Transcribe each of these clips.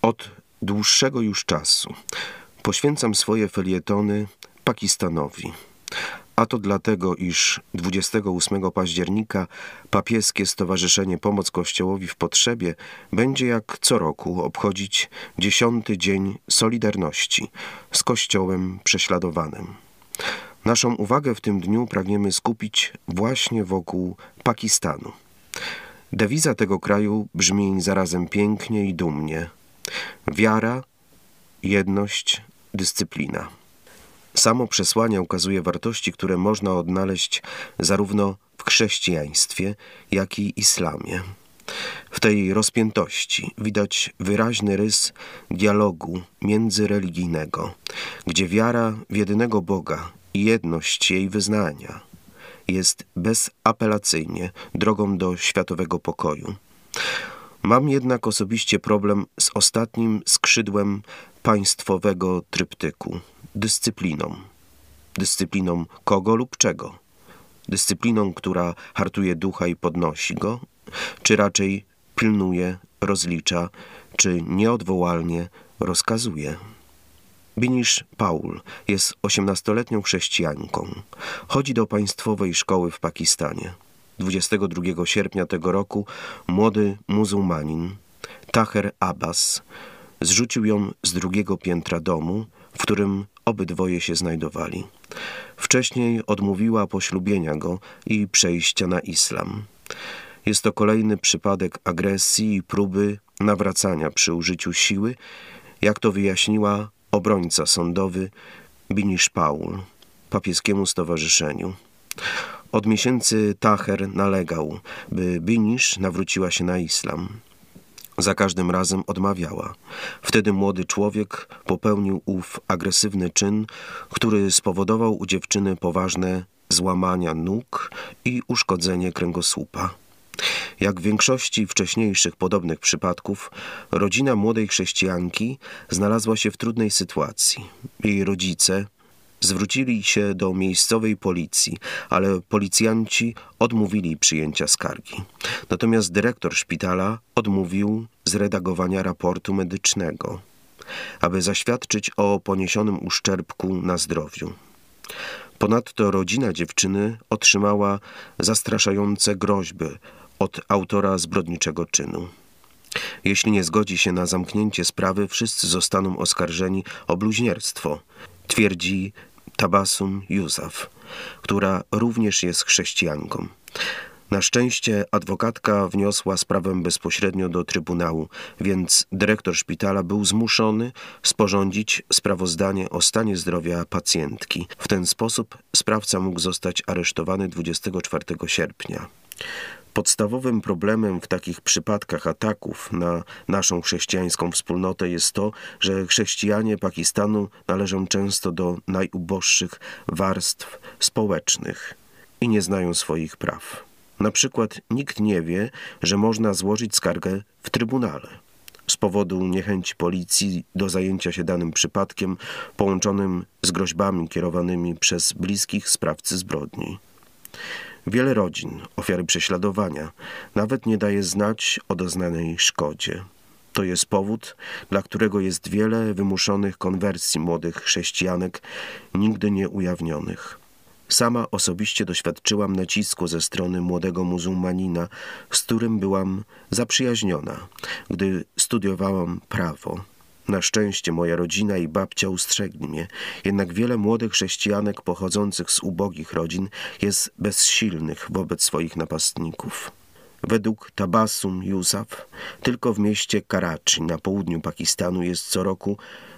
Od dłuższego już czasu poświęcam swoje felietony Pakistanowi. A to dlatego, iż 28 października papieskie Stowarzyszenie Pomoc Kościołowi w Potrzebie będzie jak co roku obchodzić 10. Dzień Solidarności z Kościołem prześladowanym. Naszą uwagę w tym dniu pragniemy skupić właśnie wokół Pakistanu. Dewiza tego kraju brzmi zarazem pięknie i dumnie: wiara, jedność, dyscyplina. Samo przesłanie ukazuje wartości, które można odnaleźć zarówno w chrześcijaństwie, jak i islamie. W tej rozpiętości widać wyraźny rys dialogu międzyreligijnego, gdzie wiara w jedynego Boga i jedność jej wyznania jest bezapelacyjnie drogą do światowego pokoju. Mam jednak osobiście problem z ostatnim skrzydłem państwowego tryptyku – dyscypliną. Dyscypliną kogo lub czego? Dyscypliną, która hartuje ducha i podnosi go, czy raczej pilnuje, rozlicza, czy nieodwołalnie rozkazuje? Binisz Paul jest 18-letnią chrześcijanką. Chodzi do państwowej szkoły w Pakistanie. 22 sierpnia tego roku młody muzułmanin, Taher Abbas, zrzucił ją z drugiego piętra domu, w którym obydwoje się znajdowali. Wcześniej odmówiła poślubienia go i przejścia na islam. Jest to kolejny przypadek agresji i próby nawracania przy użyciu siły, jak to wyjaśniła obrońca sądowy Binisz Paul papieskiemu stowarzyszeniu. Od miesięcy Taher nalegał, by Binisz nawróciła się na islam. Za każdym razem odmawiała. Wtedy młody człowiek popełnił ów agresywny czyn, który spowodował u dziewczyny poważne złamania nóg i uszkodzenie kręgosłupa. Jak w większości wcześniejszych podobnych przypadków, rodzina młodej chrześcijanki znalazła się w trudnej sytuacji. Jej rodzice zwrócili się do miejscowej policji, ale policjanci odmówili przyjęcia skargi. Natomiast dyrektor szpitala odmówił zredagowania raportu medycznego, aby zaświadczyć o poniesionym uszczerbku na zdrowiu. Ponadto rodzina dziewczyny otrzymała zastraszające groźby od autora zbrodniczego czynu. Jeśli nie zgodzi się na zamknięcie sprawy, wszyscy zostaną oskarżeni o bluźnierstwo, twierdzi Tabassum Yousaf, która również jest chrześcijanką. Na szczęście adwokatka wniosła sprawę bezpośrednio do Trybunału, więc dyrektor szpitala był zmuszony sporządzić sprawozdanie o stanie zdrowia pacjentki. W ten sposób sprawca mógł zostać aresztowany 24 sierpnia. Podstawowym problemem w takich przypadkach ataków na naszą chrześcijańską wspólnotę jest to, że chrześcijanie Pakistanu należą często do najuboższych warstw społecznych i nie znają swoich praw. Na przykład nikt nie wie, że można złożyć skargę w trybunale z powodu niechęci policji do zajęcia się danym przypadkiem połączonym z groźbami kierowanymi przez bliskich sprawcy zbrodni. Wiele rodzin, ofiary prześladowania, nawet nie daje znać o doznanej szkodzie. To jest powód, dla którego jest wiele wymuszonych konwersji młodych chrześcijanek, nigdy nie ujawnionych. Sama osobiście doświadczyłam nacisku ze strony młodego muzułmanina, z którym byłam zaprzyjaźniona, gdy studiowałam prawo. Na szczęście moja rodzina i babcia ustrzegli mnie, jednak wiele młodych chrześcijanek pochodzących z ubogich rodzin jest bezsilnych wobec swoich napastników. Według Tabassum Yousaf tylko w mieście Karachi na południu Pakistanu jest co roku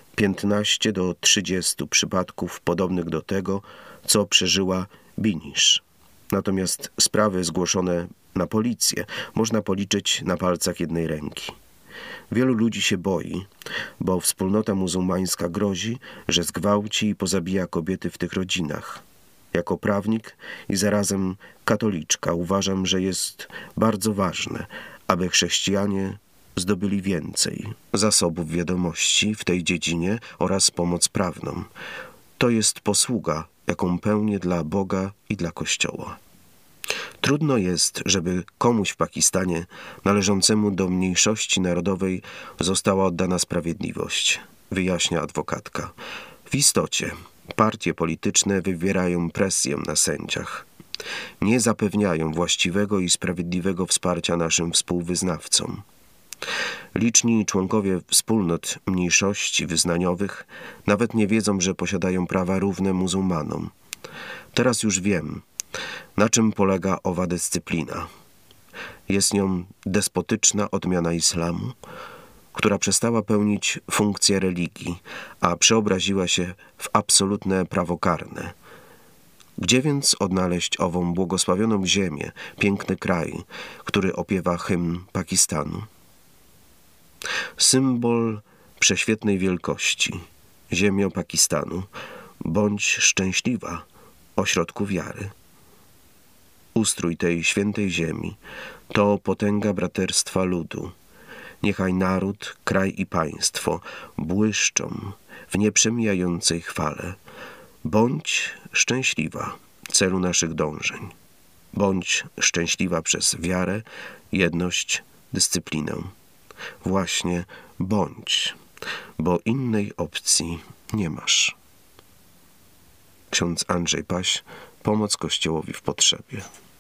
15 do 30 przypadków podobnych do tego, co przeżyła Binisz. Natomiast sprawy zgłoszone na policję można policzyć na palcach jednej ręki. Wielu ludzi się boi, bo wspólnota muzułmańska grozi, że zgwałci i pozabija kobiety w tych rodzinach. Jako prawnik i zarazem katoliczka uważam, że jest bardzo ważne, aby chrześcijanie zdobyli więcej zasobów wiadomości w tej dziedzinie oraz pomoc prawną. To jest posługa, jaką pełnię dla Boga i dla Kościoła. Trudno jest, żeby komuś w Pakistanie należącemu do mniejszości narodowej została oddana sprawiedliwość, wyjaśnia adwokatka. W istocie partie polityczne wywierają presję na sędziach. Nie zapewniają właściwego i sprawiedliwego wsparcia naszym współwyznawcom. Liczni członkowie wspólnot mniejszości wyznaniowych nawet nie wiedzą, że posiadają prawa równe muzułmanom. Teraz już wiem, na czym polega owa dyscyplina. Jest nią despotyczna odmiana islamu, która przestała pełnić funkcję religii, a przeobraziła się w absolutne prawo karne. Gdzie więc odnaleźć ową błogosławioną ziemię, piękny kraj, który opiewa hymn Pakistanu? Symbol prześwietnej wielkości, ziemio Pakistanu, bądź szczęśliwa, ośrodku wiary. Ustrój tej świętej ziemi to potęga braterstwa ludu. Niechaj naród, kraj i państwo błyszczą w nieprzemijającej chwale. Bądź szczęśliwa celu naszych dążeń. Bądź szczęśliwa przez wiarę, jedność, dyscyplinę. Właśnie bądź, bo innej opcji nie masz. Ksiądz Andrzej Paś, Pomoc Kościołowi w potrzebie.